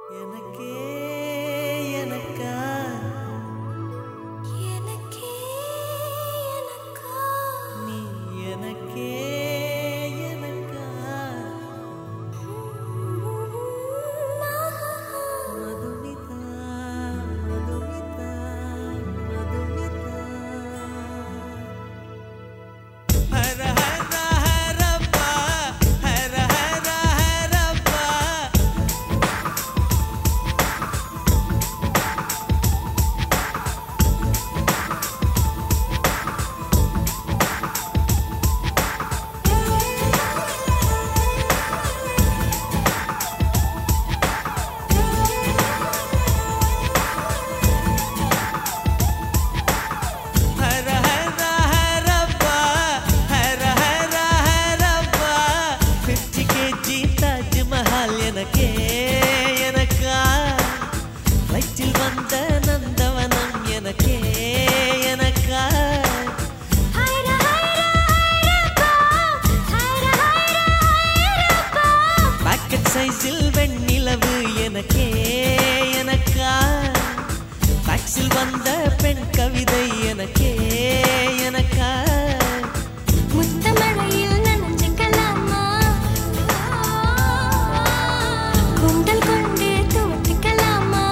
எனக்கே எனக்கா எனக்கே எனக்கா நீ எனக்கே எனக்கா மதுமிதா மதுமிதா மதுமிதா ஹர ஹர ஹரப்பா ஹர ஹர ஹரப்பா ஹர ஹர ஹரப்பா ஹர ஹர ஹரப்பா 50 kg தாஜ்மஹால் எனக்கே எனக்கா வயிற்றில் வந்த நந்தவனம் எனக்கே எனக்கா ஹைர ஹைரப்பா ஹைர ஹைரப்பா பாக்கெட் சைஸில் வெண்ணிலவு எனக்கே எனக்கா டாக்ஸில் வந்த பெண் கவிதை எனக்கே எனக்கா முத்தமழையில் நனைஞ்சிக்கலாமா குண்டல் கொண்டு துவட்டிக்கலாமா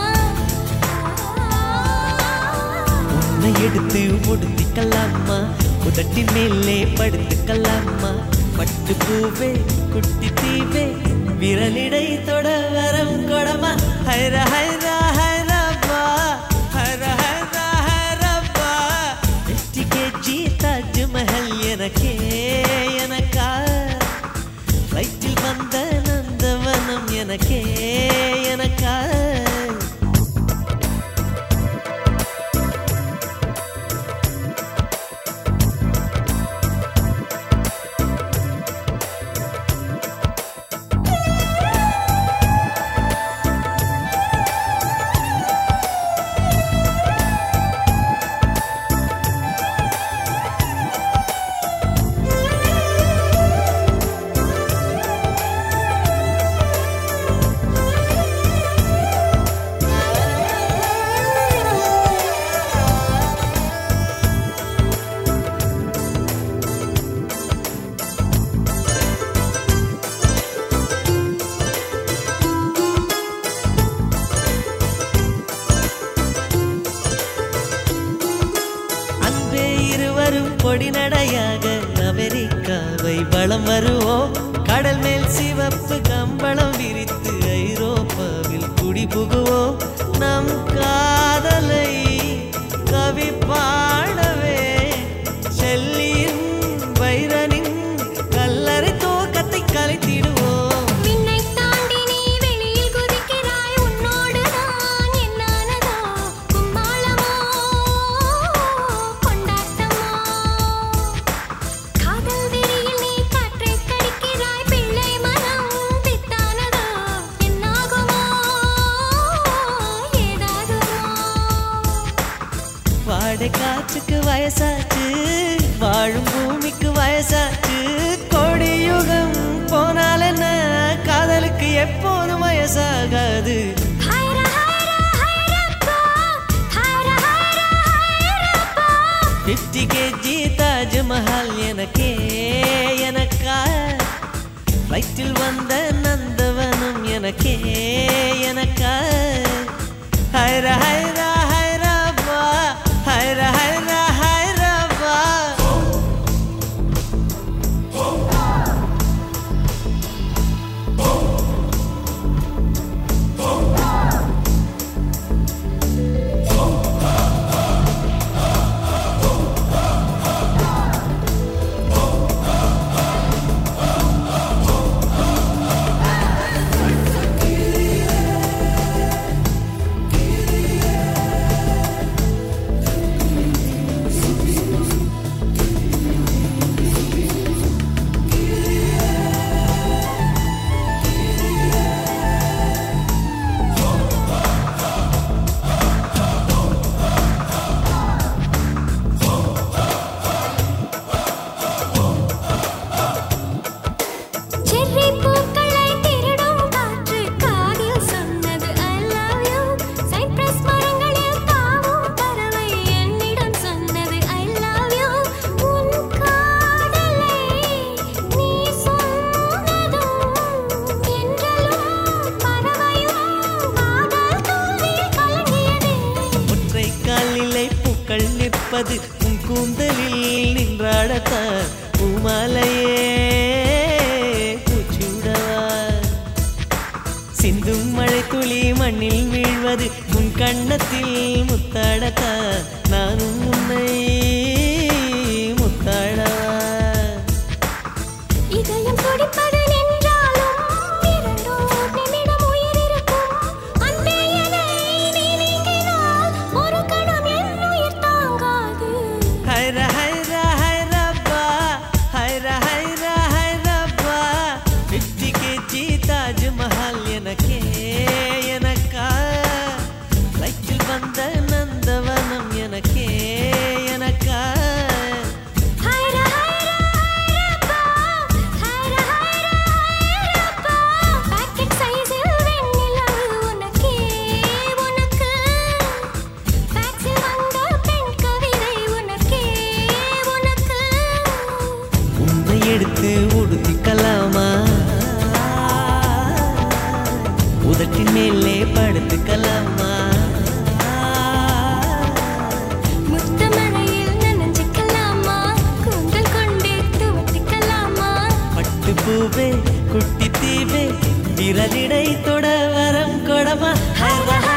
உன்னை எடுத்து முடித்துக்கலாமா உதட்டின் மேலே படுத்துக்கலாமா பட்டு பூவே குட்டி தீவே விரலிடை தொட வரம் கொடமா ஹைர ஹைர ஹைரப்பா ஹர ஹர ஹரப்பா 50 kg தாஜ்மஹல் எனக்கே எனக்கா வயிற்றில் வந்த நந்தவனம் எனக்கே எனக்கா அன்பே இருவரும் கொடி நடையாக அமெரிக்காவை வலம் வருவோம் கடல் மேல் சிவப்பு கம்பளம் விரித்து ஐரோப்பாவில் குடி புகுவோம் நம் காதலை கவி பாடவே செல்லியின் வைரனின் கல்லறை தோக்கத்தை கலைத்திடுவோம் விண்ணை தாண்டி நீ வெளியில் குதிக்கிறாய் உன்னோடு நான் என்னானதோ கும்மாளமோ கொண்டாட்டமோ காதல் வெறியில் நீ காற்றை கடிக்கிறாய் பிள்ளை மனம் பித்தானதோ என்னாகுமோ ஏதாகுமோ வாடை காற்றுக்கு வயசாச்சு வாழும் பூமிக்கு வயசாச்சு கொடியுகம் போனால் என்ன காதலுக்கு எப்போதும் வயசாகாது ஹைர ஹைர ஹைரப்பா ஹைர ஹைர ஹைரப்பா 50 kg தாஜ்மஹால் எனக்கே எனக்கா வயிற்றில் வந்த நந்தவனம் எனக்கே எனக்கா ஹைர ஹைர ஹைரப்பா ஹைர ஹைர ஹைரப்பா வந்தது உன் கூந்தலில் நின்றாடத்தான் பூமாலையே பூச்சூடவா சிந்தும் மழை துளி மண்ணில் வீழ்வது உன் கண்ணத்தில் முத்தாடத்தான் நானும் உன்னை முத்தாடவா இதயம் துடிப்பது நின்றாலும் இரண்டோர் நிமிடம் உயிர் இருக்கும். அன்பே என்னை நீ நீங்கினால் ஒரு கணம் என் உயிர் தாங்காது. ஹைரா ஹைரா ஹைரப்பா ஹைரா ஹைரா ஹைரப்பா 50 kg தாஜ்மஹால் எனக்கே எனக்கா ஃப்ளைட்டில் வந்த நந்தவனம் எனக்கே எனக்கா ஹைரா ஹைரா ஹைரப்பா, ஹைரா ஹைரா ஹைரப்பா. பாக்கெட் சைஸில் வெண்ணிலவு உனக்கே உனக்கு. ஃபேக்ஸில் வந்த பெண் கவிதை உனக்கே உனக்கு. உன்னை எடுத்து உடுத்திக்கலாமா உதட்டின் மேலே படுத்துக்கலாமா முத்தமழையில் நனைஞ்சிக்கலாமா? கூந்தல் கொண்டே துவட்டிக்கலாமா? பட்டு பூவே குட்டி தீவே விரலிடை தொட வரம் கொடமா ஹைரா